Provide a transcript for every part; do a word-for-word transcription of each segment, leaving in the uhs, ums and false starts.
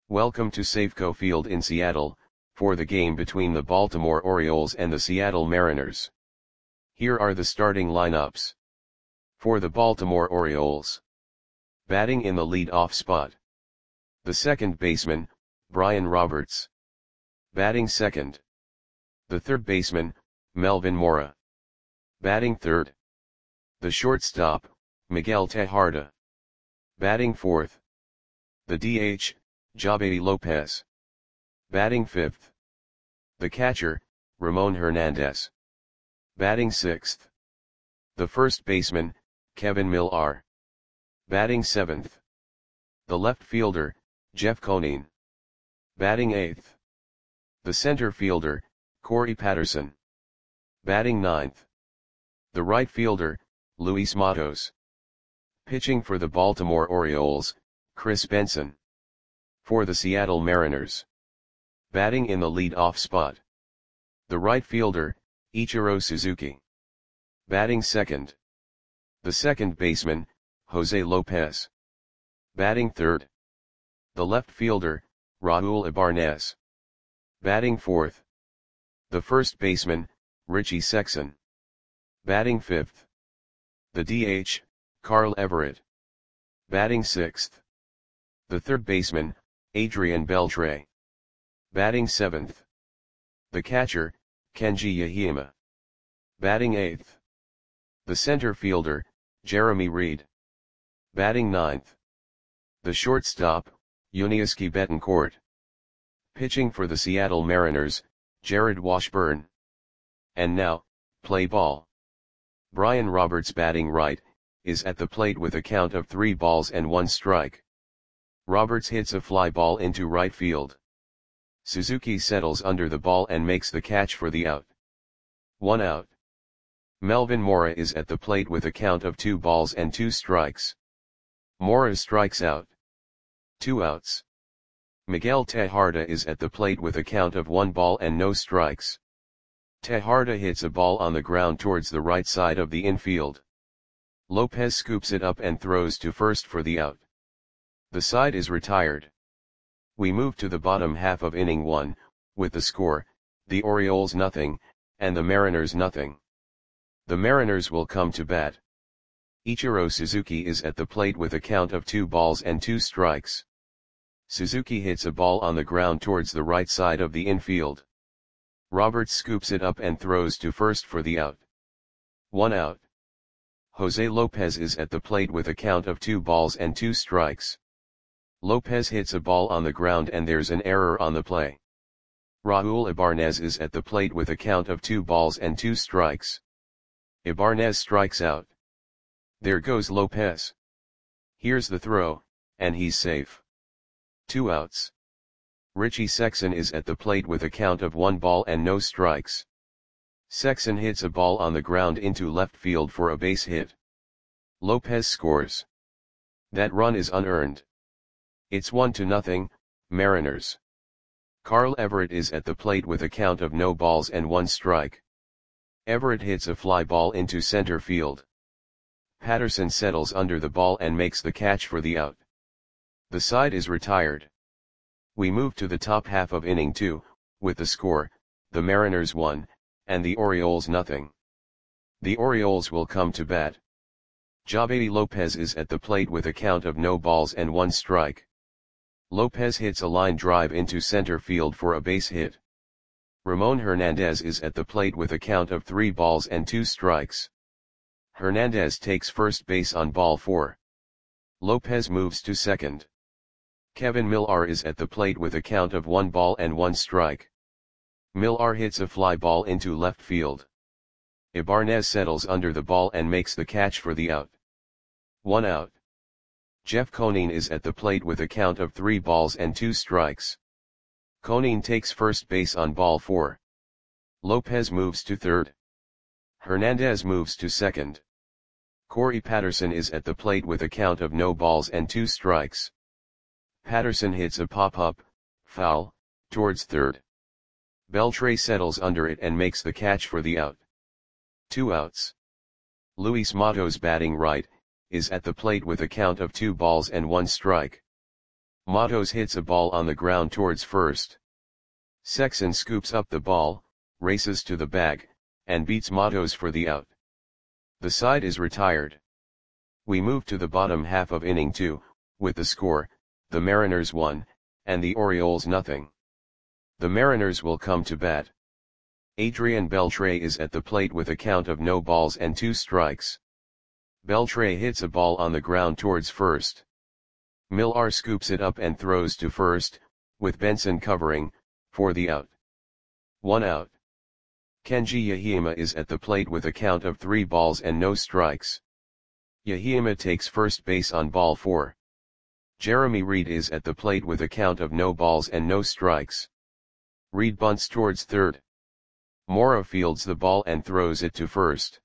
Welcome to Safeco Field in Seattle, for the game between the Baltimore Orioles and the Seattle Mariners. Here are the starting lineups. For the Baltimore Orioles. Batting in the lead-off spot. The second baseman, Brian Roberts. Batting second. The third baseman, Melvin Mora. Batting third. The shortstop, Miguel Tejada. Batting fourth. The D H, Jabby Lopez. Batting fifth. The catcher, Ramon Hernandez. Batting sixth. The first baseman, Kevin Millar. Batting seventh. The left fielder, Jeff Conine. Batting eighth. The center fielder, Corey Patterson. Batting ninth. The right fielder, Luis Matos. Pitching for the Baltimore Orioles, Chris Benson. For the Seattle Mariners. Batting in the lead-off spot. The right fielder, Ichiro Suzuki. Batting second. The second baseman, Jose Lopez. Batting third. The left fielder, Raul Ibanez. Batting fourth. The first baseman, Richie Sexson. Batting fifth. The D H, Carl Everett. Batting sixth. The third baseman, Adrian Beltre. Batting seventh. The catcher, Kenji Yahima. Batting eighth. The center fielder, Jeremy Reed. Batting ninth. The shortstop, Yuniesky Betancourt. Pitching for the Seattle Mariners, Jared Washburn. And now, play ball. Brian Roberts batting right, is at the plate with a count of three balls and one strike. Roberts hits a fly ball into right field. Suzuki settles under the ball and makes the catch for the out. One out. Melvin Mora is at the plate with a count of two balls and two strikes. Mora strikes out. Two outs. Miguel Tejada is at the plate with a count of one ball and no strikes. Tejada hits a ball on the ground towards the right side of the infield. Lopez scoops it up and throws to first for the out. The side is retired. We move to the bottom half of inning one, with the score, the Orioles nothing, and the Mariners nothing. The Mariners will come to bat. Ichiro Suzuki is at the plate with a count of two balls and two strikes. Suzuki hits a ball on the ground towards the right side of the infield. Roberts scoops it up and throws to first for the out. One out. Jose Lopez is at the plate with a count of two balls and two strikes. Lopez hits a ball on the ground and there's an error on the play. Raul Ibanez is at the plate with a count of two balls and two strikes. Ibanez strikes out. There goes Lopez. Here's the throw, and he's safe. Two outs. Richie Sexson is at the plate with a count of one ball and no strikes. Sexson hits a ball on the ground into left field for a base hit. Lopez scores. That run is unearned. It's one to nothing, Mariners. Carl Everett is at the plate with a count of no balls and one strike. Everett hits a fly ball into center field. Patterson settles under the ball and makes the catch for the out. The side is retired. We move to the top half of inning two, with the score, the Mariners one, and the Orioles nothing. The Orioles will come to bat. Jabby Lopez is at the plate with a count of no balls and one strike. Lopez hits a line drive into center field for a base hit. Ramon Hernandez is at the plate with a count of three balls and two strikes. Hernandez takes first base on ball four. Lopez moves to second. Kevin Millar is at the plate with a count of one ball and one strike. Millar hits a fly ball into left field. Ibanez settles under the ball and makes the catch for the out. One out. Jeff Conine is at the plate with a count of three balls and two strikes. Conine takes first base on ball four. Lopez moves to third. Hernandez moves to second. Corey Patterson is at the plate with a count of no balls and two strikes. Patterson hits a pop-up, foul, towards third. Beltre settles under it and makes the catch for the out. Two outs. Luis Matos batting right, is at the plate with a count of two balls and one strike. Matos hits a ball on the ground towards first. Sexton scoops up the ball, races to the bag, and beats Matos for the out. The side is retired. We move to the bottom half of inning two, with the score, the Mariners one, and the Orioles nothing. The Mariners will come to bat. Adrian Beltre is at the plate with a count of no balls and two strikes. Beltre hits a ball on the ground towards first. Millar scoops it up and throws to first, with Benson covering, for the out. One out. Kenji Yahima is at the plate with a count of three balls and no strikes. Yahima takes first base on ball four. Jeremy Reed is at the plate with a count of no balls and no strikes. Reed bunts towards third. Mora fields the ball and throws it to first.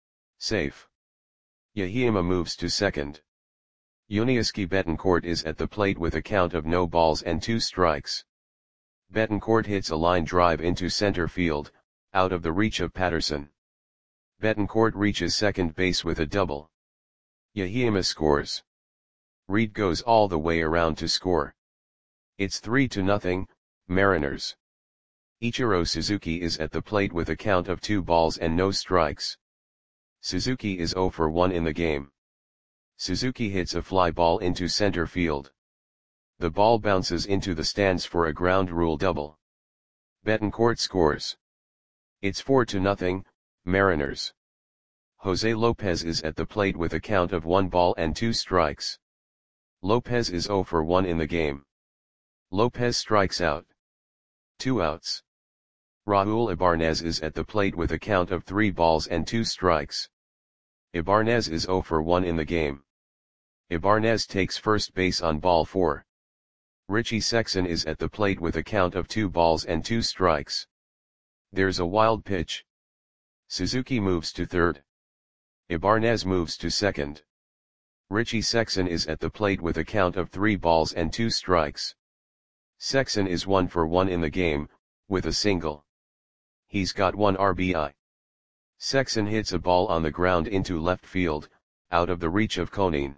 Safe. Yahima moves to second. Yuniesky Betancourt is at the plate with a count of no balls and two strikes. Betancourt hits a line drive into center field, out of the reach of Patterson. Betancourt reaches second base with a double. Yahima scores. Reed goes all the way around to score. It's three to nothing, Mariners. Ichiro Suzuki is at the plate with a count of two balls and no strikes. Suzuki is zero for one in the game. Suzuki hits a fly ball into center field. The ball bounces into the stands for a ground rule double. Betancourt scores. It's four to nothing, Mariners. Jose Lopez is at the plate with a count of one ball and two strikes. Lopez is zero for one in the game. Lopez strikes out. Two outs. Raul Ibanez is at the plate with a count of three balls and two strikes. Ibanez is zero for one in the game. Ibanez takes first base on ball four. Richie Sexson is at the plate with a count of two balls and two strikes. There's a wild pitch. Suzuki moves to third. Ibanez moves to second. Richie Sexson is at the plate with a count of three balls and two strikes. Sexson is one for one in the game, with a single. He's got one R B I. Sexson hits a ball on the ground into left field, out of the reach of Conine.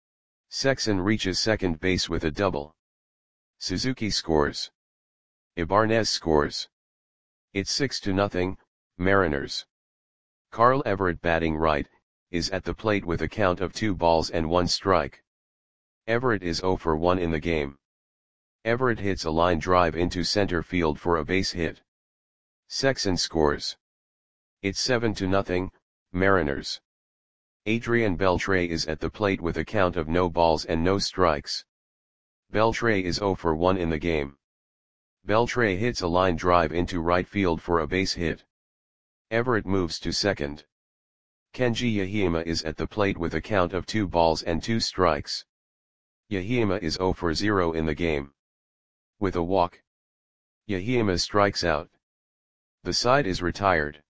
Sexson reaches second base with a double. Suzuki scores. Ibanez scores. It's six to nothing, Mariners. Carl Everett batting right, is at the plate with a count of two balls and one strike. Everett is zero for one in the game. Everett hits a line drive into center field for a base hit. Sexson scores. It's seven to nothing, Mariners. Adrian Beltre is at the plate with a count of no balls and no strikes. Beltre is zero for one in the game. Beltre hits a line drive into right field for a base hit. Everett moves to second. Kenji Yahima is at the plate with a count of two balls and two strikes. Yahima is zero for zero in the game. With a walk, Yahima strikes out. The side is retired.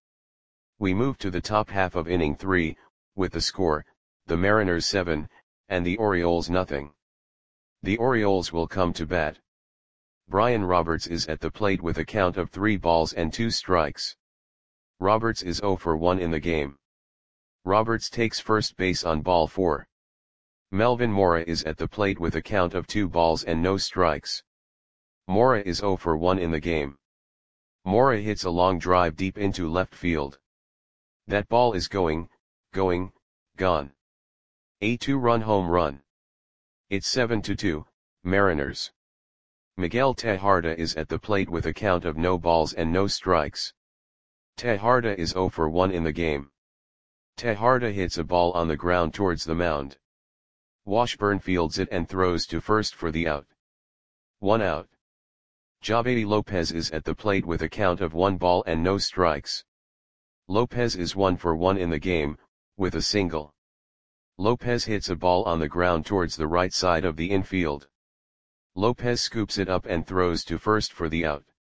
We move to the top half of inning three, with the score, the Mariners seven, and the Orioles nothing. The Orioles will come to bat. Brian Roberts is at the plate with a count of three balls and two strikes. Roberts is zero for one in the game. Roberts takes first base on ball four. Melvin Mora is at the plate with a count of two balls and no strikes. Mora is zero for one in the game. Mora hits a long drive deep into left field. That ball is going, going, gone. A two-run home run. It's seven to two, Mariners. Miguel Tejada is at the plate with a count of no balls and no strikes. Tejada is zero for one in the game. Tejada hits a ball on the ground towards the mound. Washburn fields it and throws to first for the out. One out. Javedi Lopez is at the plate with a count of one ball and no strikes. Lopez is one for one in the game, with a single. Lopez hits a ball on the ground towards the right side of the infield. Lopez scoops it up and throws to first for the out.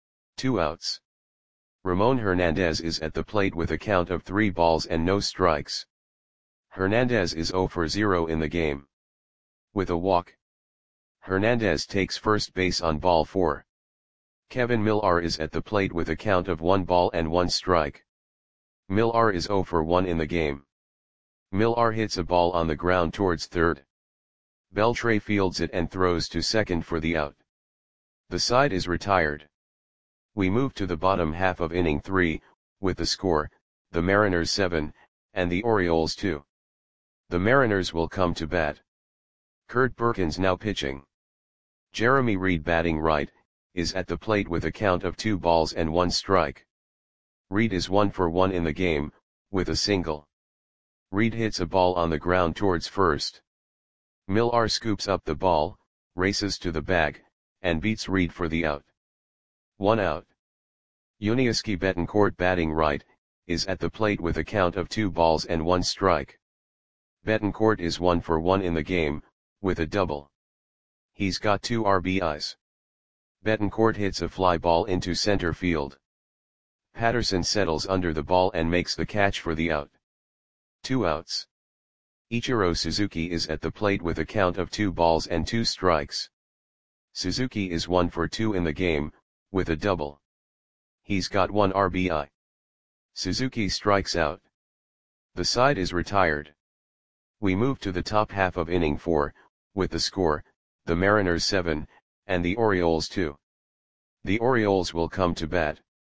Two outs. Ramon Hernandez is at the plate with a count of three balls and no strikes. Hernandez is zero for zero in the game. With a walk, Hernandez takes first base on ball four. Kevin Millar is at the plate with a count of one ball and one strike. Millar is zero for one in the game. Millar hits a ball on the ground towards third. Beltre fields it and throws to second for the out. The side is retired. We move to the bottom half of inning three, with the score, the Mariners seven, and the Orioles two. The Mariners will come to bat. Kurt Perkins now pitching. Jeremy Reed batting right, is at the plate with a count of two balls and one strike. Reed is one for one in the game, with a single. Reed hits a ball on the ground towards first. Millar scoops up the ball, races to the bag, and beats Reed for the out. One out. Yuniesky Betancourt batting right, is at the plate with a count of two balls and one strike. Betancourt is one for one in the game, with a double. He's got two R B Is. Betancourt hits a fly ball into center field. Patterson settles under the ball and makes the catch for the out. Two outs. Ichiro Suzuki is at the plate with a count of two balls and two strikes. Suzuki is one for two in the game, with a double. He's got one R B I. Suzuki strikes out. The side is retired. We move to the top half of inning four, with the score, the Mariners seven, and the Orioles two. The Orioles will come to bat.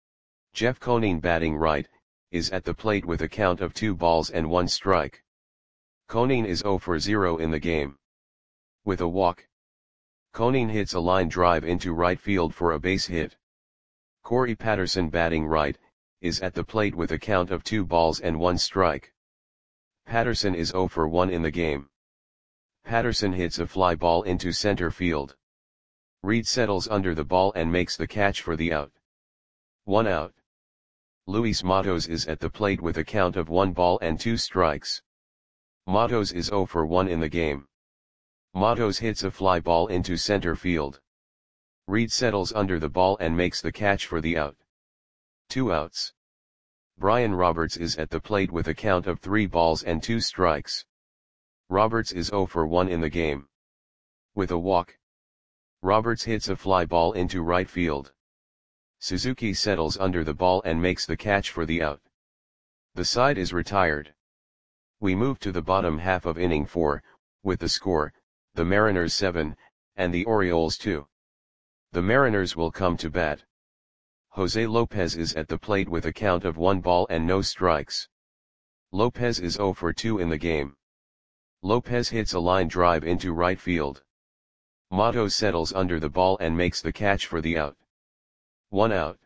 Jeff Conine batting right, is at the plate with a count of two balls and one strike. Conine is zero for zero in the game. With a walk. Conine hits a line drive into right field for a base hit. Corey Patterson batting right, is at the plate with a count of two balls and one strike. Patterson is zero for one in the game. Patterson hits a fly ball into center field. Reed settles under the ball and makes the catch for the out. One out. Luis Matos is at the plate with a count of one ball and two strikes. Matos is zero for one in the game. Matos hits a fly ball into center field. Reed settles under the ball and makes the catch for the out. Two outs. Brian Roberts is at the plate with a count of three balls and two strikes. Roberts is zero for one in the game. With a walk. Roberts hits a fly ball into right field. Suzuki settles under the ball and makes the catch for the out. The side is retired. We move to the bottom half of inning four, with the score, the Mariners seven, and the Orioles two. The Mariners will come to bat. Jose Lopez is at the plate with a count of one ball and no strikes. Lopez is zero for two in the game. Lopez hits a line drive into right field. Matos settles under the ball and makes the catch for the out. One out.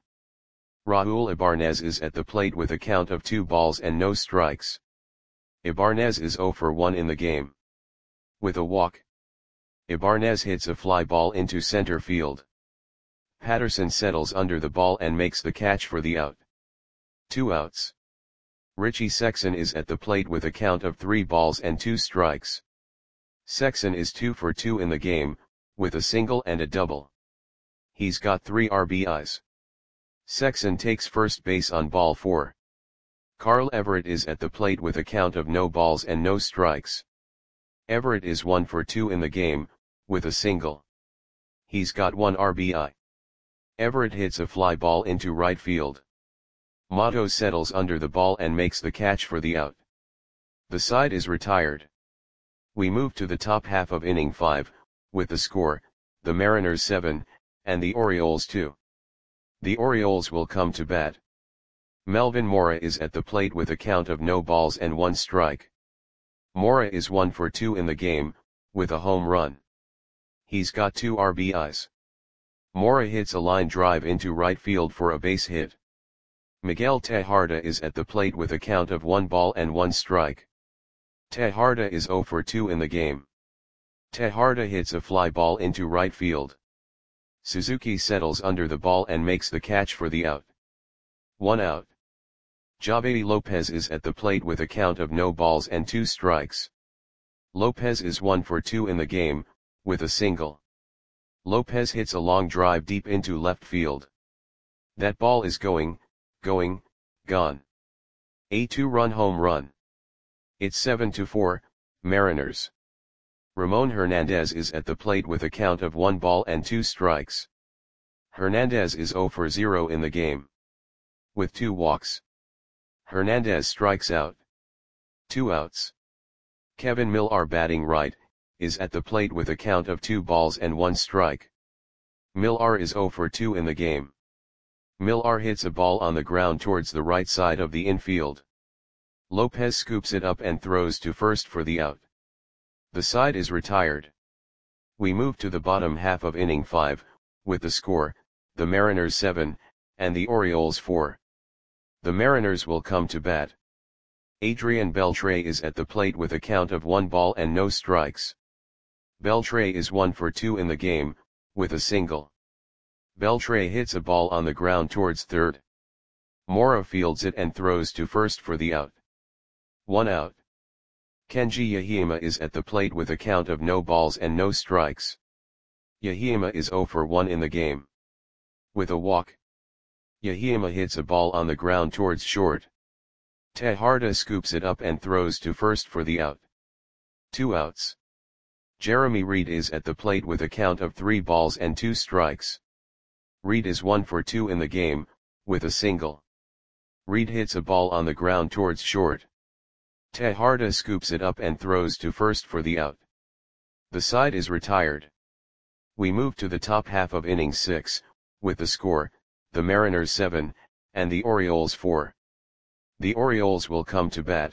Raul Ibanez is at the plate with a count of two balls and no strikes. Ibanez is zero for one in the game. With a walk. Ibanez hits a fly ball into center field. Patterson settles under the ball and makes the catch for the out. Two outs. Richie Sexson is at the plate with a count of three balls and two strikes. Sexson is two for two in the game, with a single and a double. He's got three R B Is. Sexson takes first base on ball four. Carl Everett is at the plate with a count of no balls and no strikes. Everett is one for two in the game, with a single. He's got one R B I. Everett hits a fly ball into right field. Matos settles under the ball and makes the catch for the out. The side is retired. We move to the top half of inning five, with the score, the Mariners seven, and the Orioles two. The Orioles will come to bat. Melvin Mora is at the plate with a count of no balls and one strike. Mora is one for two in the game, with a home run. He's got two R B Is. Mora hits a line drive into right field for a base hit. Miguel Tejada is at the plate with a count of one ball and one strike. Tejada is zero for two in the game. Tejada hits a fly ball into right field. Suzuki settles under the ball and makes the catch for the out. One out. Javi Lopez is at the plate with a count of no balls and two strikes. Lopez is one for two in the game, with a single. Lopez hits a long drive deep into left field. That ball is going, going, gone. A two-run home run. It's seven to four, Mariners. Ramon Hernandez is at the plate with a count of one ball and two strikes. Hernandez is zero for zero in the game. With two walks. Hernandez strikes out. Two outs. Kevin Millar batting right, is at the plate with a count of two balls and one strike. Millar is zero for two in the game. Millar hits a ball on the ground towards the right side of the infield. Lopez scoops it up and throws to first for the out. The side is retired. We move to the bottom half of inning five, with the score, the Mariners seven, and the Orioles four. The Mariners will come to bat. Adrian Beltre is at the plate with a count of one ball and no strikes. Beltre is one for two in the game, with a single. Beltre hits a ball on the ground towards third. Mora fields it and throws to first for the out. One out. Kenji Yahima is at the plate with a count of no balls and no strikes. Yahima is zero for one in the game. With a walk. Yahima hits a ball on the ground towards short. Tejada scoops it up and throws to first for the out. Two outs. Jeremy Reed is at the plate with a count of three balls and two strikes. Reed is one for two in the game, with a single. Reed hits a ball on the ground towards short. Tejada scoops it up and throws to first for the out. The side is retired. We move to the top half of inning six, with the score, the Mariners seven, and the Orioles four. The Orioles will come to bat.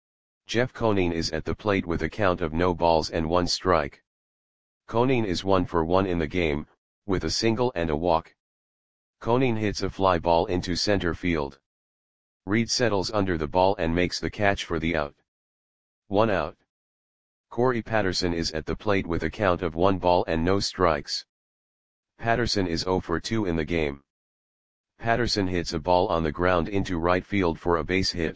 Jeff Conine is at the plate with a count of no balls and one strike. Conine is one for one in the game, with a single and a walk. Conine hits a fly ball into center field. Reed settles under the ball and makes the catch for the out. One out. Corey Patterson is at the plate with a count of one ball and no strikes. Patterson is zero for two in the game. Patterson hits a ball on the ground into right field for a base hit.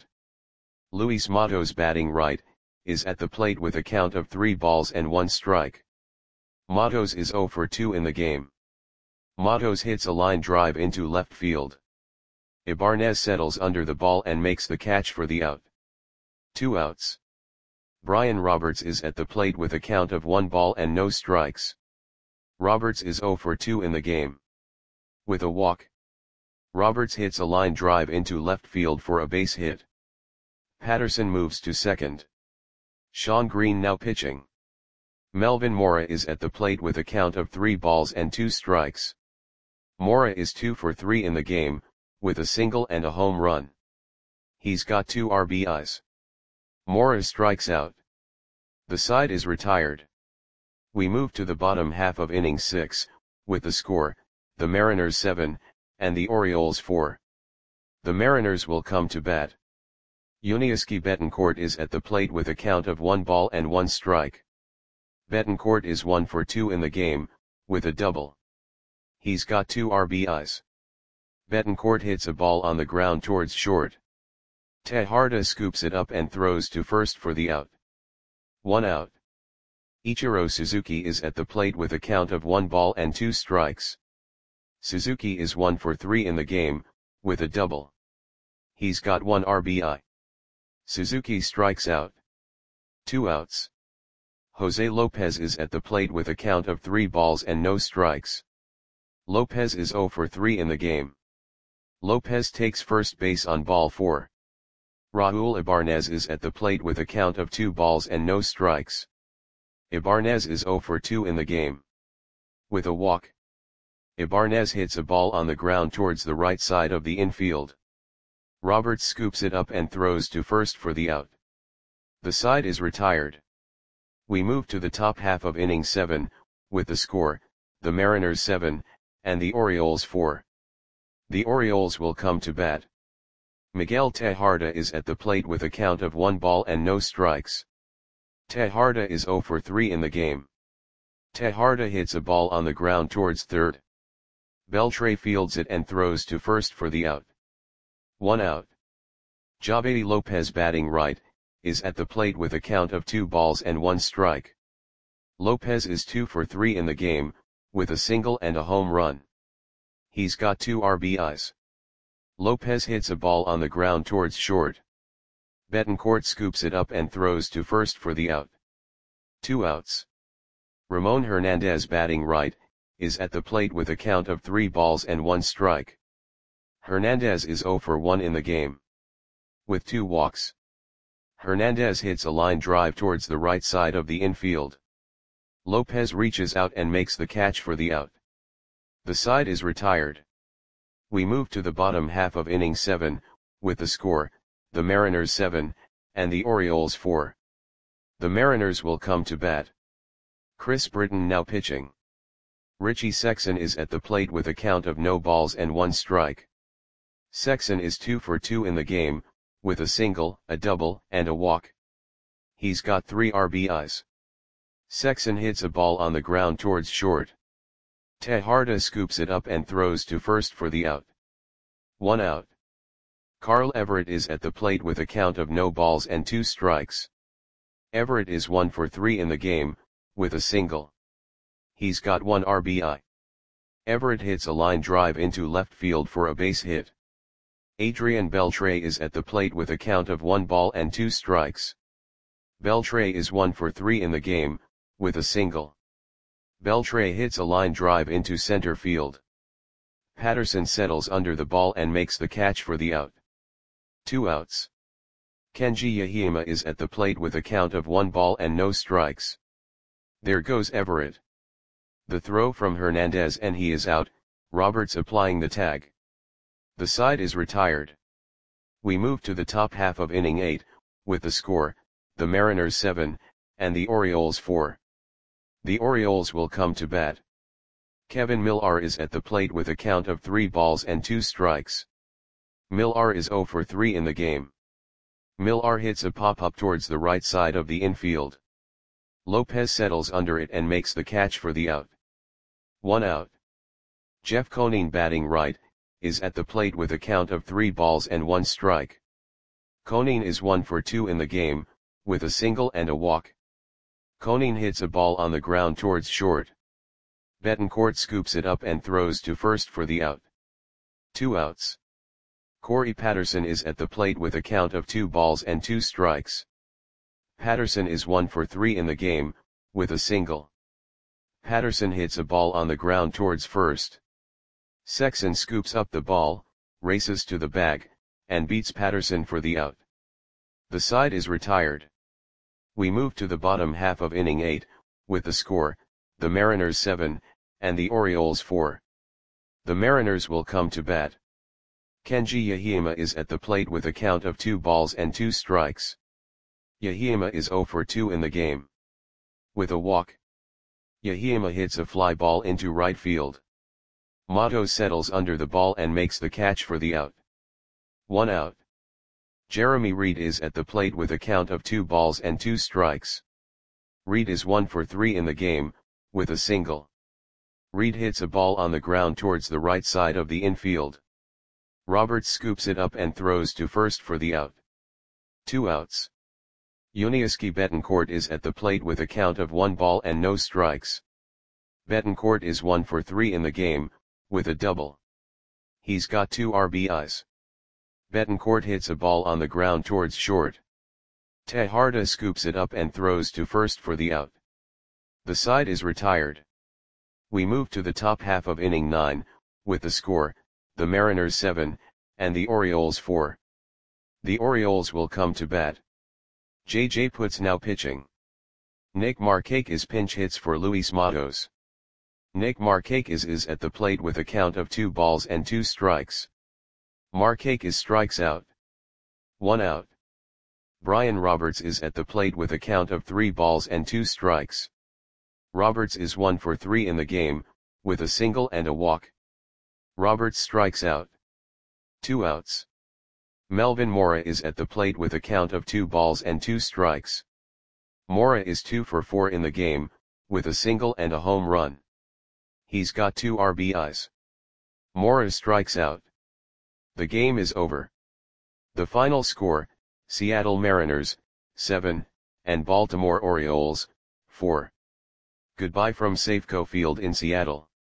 Luis Matos, batting right, is at the plate with a count of three balls and one strike. Matos is zero for two in the game. Matos hits a line drive into left field. Ibanez settles under the ball and makes the catch for the out. Two outs. Brian Roberts is at the plate with a count of one ball and no strikes. Roberts is zero for two in the game. With a walk. Roberts hits a line drive into left field for a base hit. Patterson moves to second. Sean Green now pitching. Melvin Mora is at the plate with a count of three balls and two strikes. Mora is two for three in the game, with a single and a home run. He's got two R B Is. Mora strikes out. The side is retired. We move to the bottom half of inning six, with the score, the Mariners seven, and the Orioles four. The Mariners will come to bat. Yuniesky Betancourt is at the plate with a count of one ball and one strike. Betancourt is one for two in the game, with a double. He's got two R B Is. Betancourt hits a ball on the ground towards short. Tejada scoops it up and throws to first for the out. One out. Ichiro Suzuki is at the plate with a count of one ball and two strikes. Suzuki is one for three in the game, with a double. He's got one R B I. Suzuki strikes out. Two outs. Jose Lopez is at the plate with a count of three balls and no strikes. Lopez is zero for three in the game. Lopez takes first base on ball four. Raul Ibanez is at the plate with a count of two balls and no strikes. Ibanez is zero for two in the game. With a walk. Ibanez hits a ball on the ground towards the right side of the infield. Roberts scoops it up and throws to first for the out. The side is retired. We move to the top half of inning seven, with the score, the Mariners seven, and the Orioles four. The Orioles will come to bat. Miguel Tejada is at the plate with a count of one ball and no strikes. Tejada is zero for three in the game. Tejada hits a ball on the ground towards third. Beltre fields it and throws to first for the out. One out. Javedi Lopez, batting right, is at the plate with a count of two balls and one strike. Lopez is two for three in the game, with a single and a home run. He's got two R B Is. Lopez hits a ball on the ground towards short. Betancourt scoops it up and throws to first for the out. Two outs. Ramon Hernandez, batting right, is at the plate with a count of three balls and one strike. Hernandez is zero for one in the game. With two walks. Hernandez hits a line drive towards the right side of the infield. Lopez reaches out and makes the catch for the out. The side is retired. We move to the bottom half of inning seven, with the score, the Mariners seven, and the Orioles four. The Mariners will come to bat. Chris Britton now pitching. Richie Sexson is at the plate with a count of no balls and one strike. Sexson is two for two in the game, with a single, a double, and a walk. He's got three R B Is. Sexson hits a ball on the ground towards short. Tejada scoops it up and throws to first for the out. One out. Carl Everett is at the plate with a count of no balls and two strikes. Everett is one for three in the game, with a single. He's got one R B I. Everett hits a line drive into left field for a base hit. Adrian Beltre is at the plate with a count of one ball and two strikes. Beltre is one for three in the game, with a single. Beltre hits a line drive into center field. Patterson settles under the ball and makes the catch for the out. Two outs. Kenji Yahima is at the plate with a count of one ball and no strikes. There goes Everett. The throw from Hernandez and he is out, Roberts applying the tag. The side is retired. We move to the top half of inning eight, with the score, the Mariners seven, and the Orioles four. The Orioles will come to bat. Kevin Millar is at the plate with a count of three balls and two strikes. Millar is zero for three in the game. Millar hits a pop-up towards the right side of the infield. Lopez settles under it and makes the catch for the out. One out. Jeff Conine, batting right, is at the plate with a count of three balls and one strike. Conine is one for two in the game, with a single and a walk. Conine hits a ball on the ground towards short. Betancourt scoops it up and throws to first for the out. Two outs. Corey Patterson is at the plate with a count of two balls and two strikes. Patterson is one for three in the game, with a single. Patterson hits a ball on the ground towards first. Sexson scoops up the ball, races to the bag, and beats Patterson for the out. The side is retired. We move to the bottom half of inning eight, with the score, the Mariners seven, and the Orioles four. The Mariners will come to bat. Kenji Yahima is at the plate with a count of two balls and two strikes. Yahima is zero for two in the game. With a walk. Yahima hits a fly ball into right field. Motto settles under the ball and makes the catch for the out. One out. Jeremy Reed is at the plate with a count of two balls and two strikes. Reed is one for three in the game, with a single. Reed hits a ball on the ground towards the right side of the infield. Roberts scoops it up and throws to first for the out. Two outs. Yuniesky Betancourt is at the plate with a count of one ball and no strikes. Betancourt is one for three in the game, with a double. He's got two R B Is. Betancourt hits a ball on the ground towards short. Tejada scoops it up and throws to first for the out. The side is retired. We move to the top half of inning nine, with the score, the Mariners seven, and the Orioles four. The Orioles will come to bat. J J Putz now pitching. Nick Markakis pinch hits for Luis Matos. Nick Markakis is at the plate with a count of two balls and two strikes. Markakis strikes out. One out. Brian Roberts is at the plate with a count of three balls and two strikes. Roberts is one for three in the game, with a single and a walk. Roberts strikes out. Two outs. Melvin Mora is at the plate with a count of two balls and two strikes. Mora is two for four in the game, with a single and a home run. He's got two R B Is. Mora strikes out. The game is over. The final score, Seattle Mariners, seven, and Baltimore Orioles, four. Goodbye from Safeco Field in Seattle.